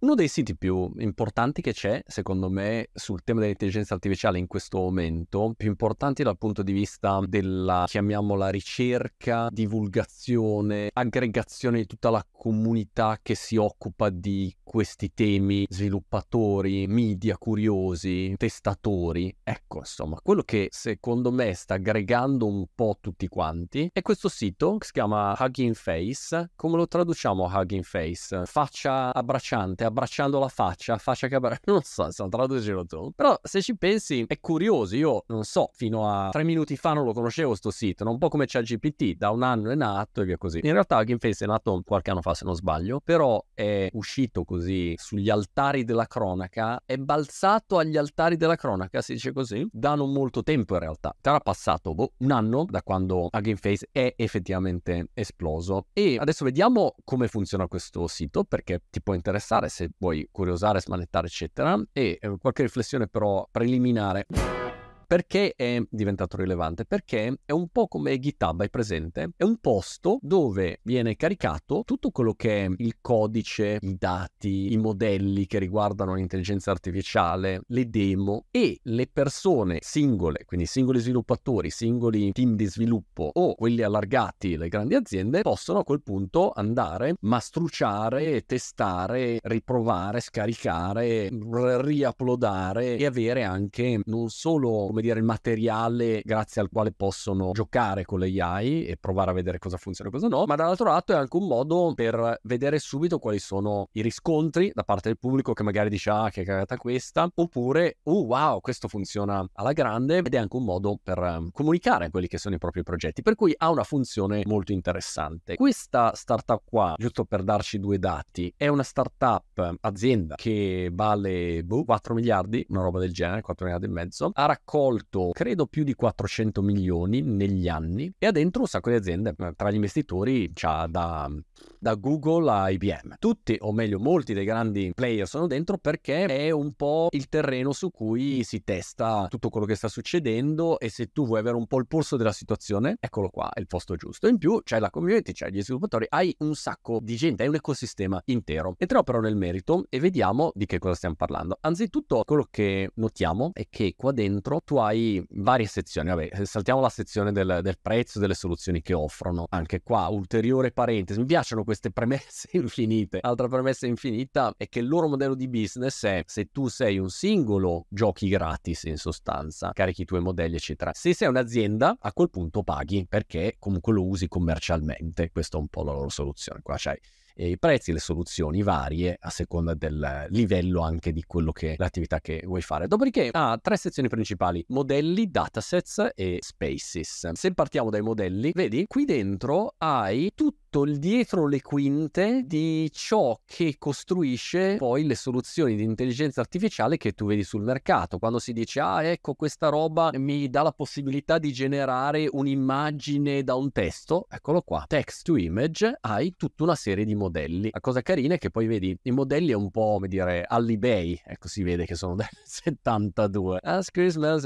Uno dei siti più importanti che c'è, secondo me, sul tema dell'intelligenza artificiale in questo momento, più importanti dal punto di vista della, chiamiamola, ricerca, divulgazione, aggregazione di tutta la comunità che si occupa di questi temi, sviluppatori, media curiosi, testatori. Ecco, insomma, quello che secondo me sta aggregando un po' tutti quanti è questo sito che si chiama Hugging Face. Come lo traduciamo Hugging Face? Faccia abbracciante, abbracciando la faccia che non so se traducilo tu, però se ci pensi è curioso. Io non so, fino a 3 minuti fa non lo conoscevo sto sito, un po' come ChatGPT, da un anno è nato e via così. In realtà Hugging Face è nato qualche anno fa se non sbaglio, però è uscito così sugli altari della cronaca, è balzato agli altari della cronaca, si dice così, da non molto tempo in realtà. Sarà passato un anno da quando Hugging Face è effettivamente esploso, e adesso vediamo come funziona questo sito, perché ti può interessare se vuoi curiosare, smanettare eccetera, e qualche riflessione però preliminare. Perché è diventato rilevante? Perché è un po' come GitHub, hai presente? È un posto dove viene caricato tutto quello che è il codice, i dati, i modelli che riguardano l'intelligenza artificiale, le demo, e le persone singole, quindi singoli sviluppatori, singoli team di sviluppo o quelli allargati, le grandi aziende, possono a quel punto andare, mastruciare, testare, riprovare, scaricare, riuploadare e avere anche non solo, come dire, il materiale grazie al quale possono giocare con le AI e provare a vedere cosa funziona e cosa no, ma dall'altro lato è anche un modo per vedere subito quali sono i riscontri da parte del pubblico, che magari dice che cagata questa, oppure wow, questo funziona alla grande, ed è anche un modo per comunicare quelli che sono i propri progetti, per cui ha una funzione molto interessante. Questa startup qua, giusto per darci due dati, è una startup azienda che vale 4 miliardi, una roba del genere, 4 miliardi e mezzo, ha raccolto credo più di 400 milioni negli anni e ha dentro un sacco di aziende. Tra gli investitori c'ha da Google a IBM, tutti, o meglio molti dei grandi player sono dentro, perché è un po' il terreno su cui si testa tutto quello che sta succedendo, e se tu vuoi avere un po' il polso della situazione, eccolo qua, è il posto giusto. In più c'hai la community, c'hai gli sviluppatori, hai un sacco di gente, hai un ecosistema intero. Entriamo però nel merito e vediamo di che cosa stiamo parlando. Anzitutto quello che notiamo è che qua dentro tu hai varie sezioni. Vabbè, saltiamo la sezione del prezzo, delle soluzioni che offrono. Anche qua ulteriore parentesi, mi piacciono queste premesse infinite. Altra premessa infinita è che il loro modello di business è: se tu sei un singolo, giochi gratis, in sostanza carichi i tuoi modelli eccetera. Se sei un'azienda, a quel punto paghi, perché comunque lo usi commercialmente. Questa è un po' la loro soluzione. Qua c'hai i prezzi, le soluzioni varie a seconda del livello anche di quello che l'attività che vuoi fare. Dopodiché ha 3 sezioni principali: modelli, datasets e spaces. Se partiamo dai modelli, vedi qui dentro hai tutto il dietro le quinte di ciò che costruisce poi le soluzioni di intelligenza artificiale che tu vedi sul mercato. Quando si dice ecco, questa roba mi dà la possibilità di generare un'immagine da un testo, eccolo qua, text to image, hai tutta una serie di modelli. La cosa carina è che poi vedi i modelli è un po' come dire all'eBay, ecco, si vede che sono del 72. As Christmas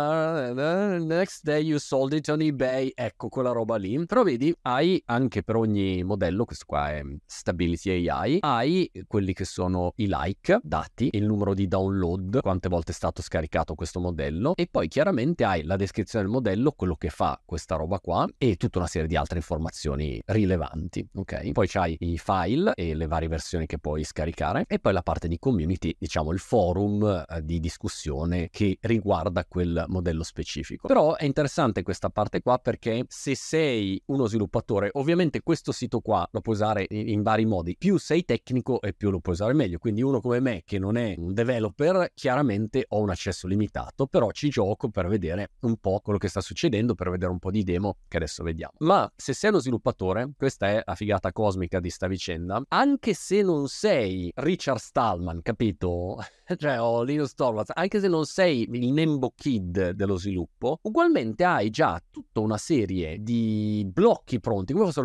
next day you sold it on eBay, ecco quella roba lì. Però vedi, hai anche per ogni modello, questo qua è Stability AI, hai quelli che sono i like dati, il numero di download, quante volte è stato scaricato questo modello, e poi chiaramente hai la descrizione del modello, quello che fa questa roba qua, e tutta una serie di altre informazioni rilevanti, ok? Poi c'hai i file e le varie versioni che puoi scaricare, e poi la parte di community, diciamo il forum di discussione che riguarda quel modello specifico. Però è interessante questa parte qua, perché se sei uno sviluppatore, ovviamente questo sito qua lo puoi usare in vari modi, più sei tecnico e più lo puoi usare meglio. Quindi uno come me, che non è un developer, chiaramente ho un accesso limitato, però ci gioco per vedere un po' quello che sta succedendo, per vedere un po' di demo che adesso vediamo. Ma se sei uno sviluppatore, questa è la figata cosmica di sta vicenda, anche se non sei Richard Stallman, capito? Cioè, o Linus Torvalds, anche se non sei il Nembo Kid dello sviluppo, ugualmente hai già tutta una serie di blocchi pronti, come fossero dei Lego,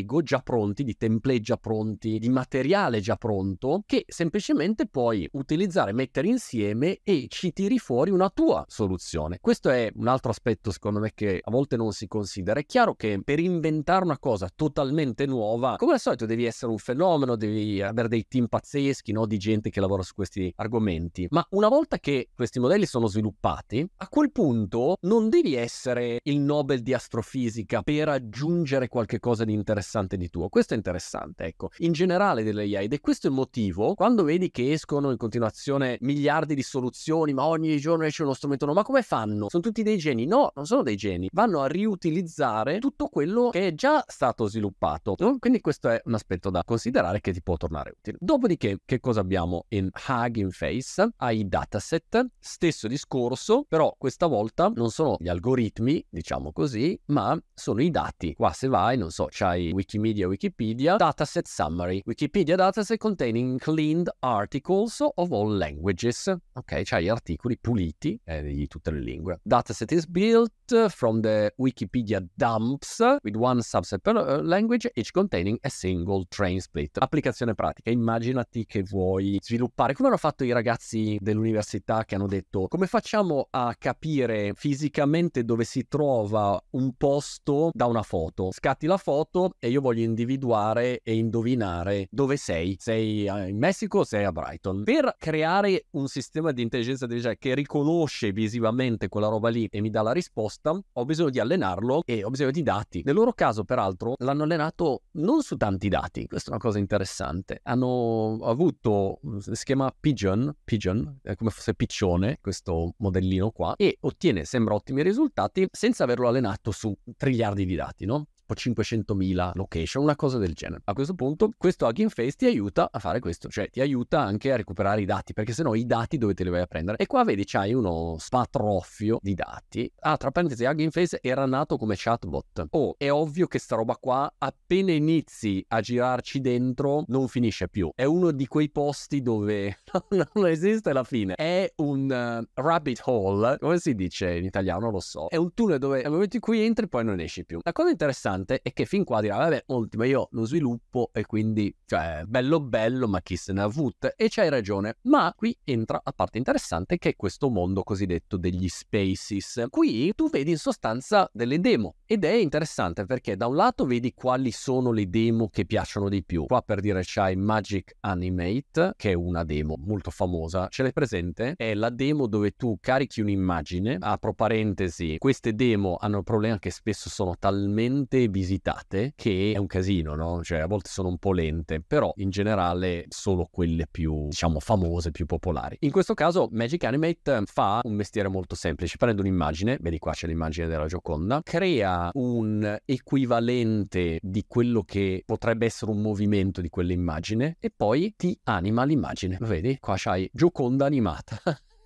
Lego già pronti, di template già pronti, di materiale già pronto, che semplicemente puoi utilizzare, mettere insieme e ci tiri fuori una tua soluzione. Questo è un altro aspetto secondo me che a volte non si considera. È chiaro che per inventare una cosa totalmente nuova, come al solito devi essere un fenomeno, devi avere dei team pazzeschi, no? Di gente che lavora su questi argomenti, ma una volta che questi modelli sono sviluppati, a quel punto non devi essere il Nobel di astrofisica per aggiungere qualche cosa di interessante di tuo. Questo è interessante, ecco, in generale dell'AI, ed è questo il motivo quando vedi che escono in continuazione miliardi di soluzioni, ma ogni giorno esce uno strumento nuovo. Ma come fanno? Sono tutti dei geni? No, non sono dei geni, vanno a riutilizzare tutto quello che è già stato sviluppato, no? Quindi questo è un aspetto da considerare che ti può tornare utile. Dopodiché, che cosa abbiamo in Hugging Face? Hai i dataset, stesso discorso, però questa volta non sono gli algoritmi, diciamo così, ma sono i dati. Qua se vai, non so, c'hai Wikipedia, dataset summary, Wikipedia dataset containing cleaned articles of all languages. Ok, c'hai articoli puliti di tutte le lingue. Dataset is built from the Wikipedia dumps with one subset per language, each containing a single train split. Applicazione pratica: immaginati che vuoi sviluppare, come hanno fatto i ragazzi dell'università che hanno detto: come facciamo a capire fisicamente dove si trova un posto da una foto? Scatti la foto e io voglio individuare e indovinare dove sei. Sei in Messico o sei a Brighton? Per creare un sistema di intelligenza artificiale che riconosce visivamente quella roba lì e mi dà la risposta, ho bisogno di allenarlo e ho bisogno di dati. Nel loro caso, peraltro, l'hanno allenato non su tanti dati. Questa è una cosa interessante. Hanno avuto, si chiama Pigeon, è come fosse piccione, questo modellino qua, e ottiene, sembra, ottimi risultati senza averlo allenato su triliardi di dati, no? 500.000 location, una cosa del genere. A questo punto questo Hugging Face ti aiuta a fare questo, cioè ti aiuta anche a recuperare i dati, perché sennò i dati dove te li vai a prendere? E qua vedi c'hai uno spatroffio di dati. Tra parentesi, Hugging Face era nato come chatbot. È ovvio che sta roba qua, appena inizi a girarci dentro, non finisce più. È uno di quei posti dove non esiste la fine. È un rabbit hole, come si dice in italiano, non lo so. È un tunnel dove nel momento in cui entri poi non esci più. La cosa interessante è che fin qua dirà: vabbè, ultima, io lo sviluppo e quindi, cioè, bello, ma chi se ne ha avuto? E c'hai ragione, ma qui entra la parte interessante, che è questo mondo cosiddetto degli spaces. Qui tu vedi in sostanza delle demo, ed è interessante perché da un lato vedi quali sono le demo che piacciono di più. Qua, per dire, c'hai Magic Animate, che è una demo molto famosa. Ce l'hai presente? È la demo dove tu carichi un'immagine. Apro parentesi, queste demo hanno il problema che spesso sono talmente visitate che è un casino, no? Cioè a volte sono un po' lente, però in generale solo quelle più, diciamo, famose, più popolari. In questo caso Magic Animate fa un mestiere molto semplice: prende un'immagine, vedi qua c'è l'immagine della Gioconda, crea un equivalente di quello che potrebbe essere un movimento di quell'immagine e poi ti anima l'immagine. Vedi? Qua c'hai Gioconda animata.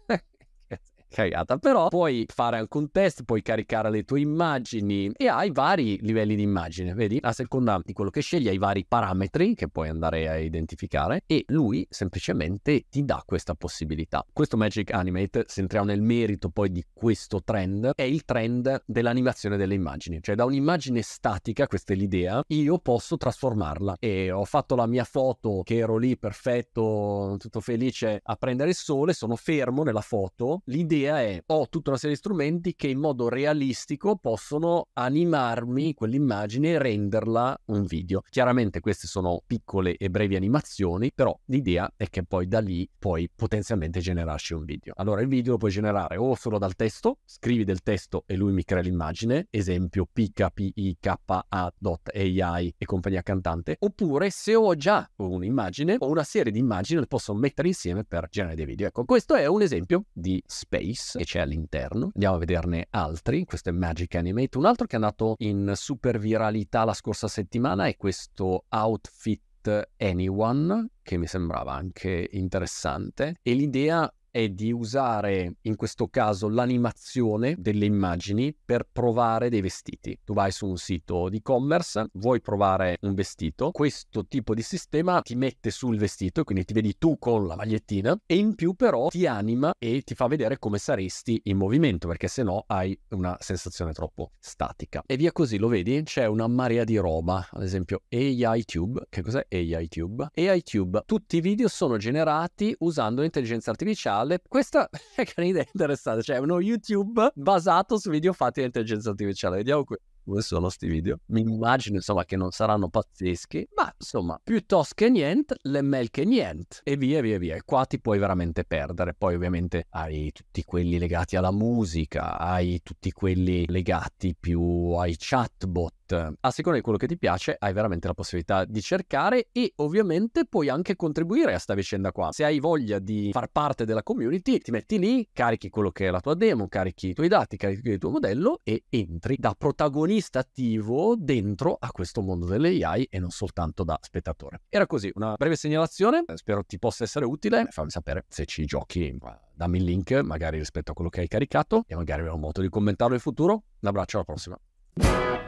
Cagata, però puoi fare anche un test, puoi caricare le tue immagini e hai vari livelli di immagine, vedi? A seconda di quello che scegli hai vari parametri che puoi andare a identificare e lui semplicemente ti dà questa possibilità. Questo Magic Animate, se entriamo nel merito poi di questo trend, è il trend dell'animazione delle immagini. Cioè da un'immagine statica, questa è l'idea, io posso trasformarla. E ho fatto la mia foto che ero lì perfetto, tutto felice a prendere il sole, sono fermo nella foto, l'idea è: ho tutta una serie di strumenti che in modo realistico possono animarmi quell'immagine e renderla un video. Chiaramente queste sono piccole e brevi animazioni, però l'idea è che poi da lì puoi potenzialmente generarci un video. Allora il video lo puoi generare o solo dal testo, scrivi del testo e lui mi crea l'immagine, esempio pika.ai e compagnia cantante, oppure se ho già un'immagine o una serie di immagini le posso mettere insieme per generare dei video. Ecco, questo è un esempio di space che c'è all'interno. Andiamo a vederne altri. Questo è Magic Animate. Un altro che è andato in super viralità la scorsa settimana è questo Outfit Anyone, che mi sembrava anche interessante, e l'idea è di usare in questo caso l'animazione delle immagini per provare dei vestiti. Tu vai su un sito di e-commerce, vuoi provare un vestito, questo tipo di sistema ti mette sul vestito e quindi ti vedi tu con la magliettina, e in più però ti anima e ti fa vedere come saresti in movimento, perché se no hai una sensazione troppo statica. E via così, lo vedi? C'è una marea di roba, ad esempio AITube. Che cos'è AITube? AITube, tutti i video sono generati usando l'intelligenza artificiale. Questa è un'idea interessante, cioè uno YouTube basato su video fatti dall'intelligenza artificiale. Vediamo qui. Dove sono sti video? Mi immagino insomma che non saranno pazzeschi, ma insomma piuttosto che niente, l'ML che niente, e via via via. E qua ti puoi veramente perdere. Poi ovviamente hai tutti quelli legati alla musica, hai tutti quelli legati più ai chatbot. A seconda di quello che ti piace hai veramente la possibilità di cercare, e ovviamente puoi anche contribuire a sta vicenda qua. Se hai voglia di far parte della community, ti metti lì, carichi quello che è la tua demo, carichi i tuoi dati, carichi il tuo modello e entri da protagonista attivo dentro a questo mondo delle AI e non soltanto da spettatore. Era così, una breve segnalazione, spero ti possa essere utile. Fammi sapere se ci giochi, dammi il link magari rispetto a quello che hai caricato e magari avremo modo di commentarlo in futuro. Un abbraccio, alla prossima.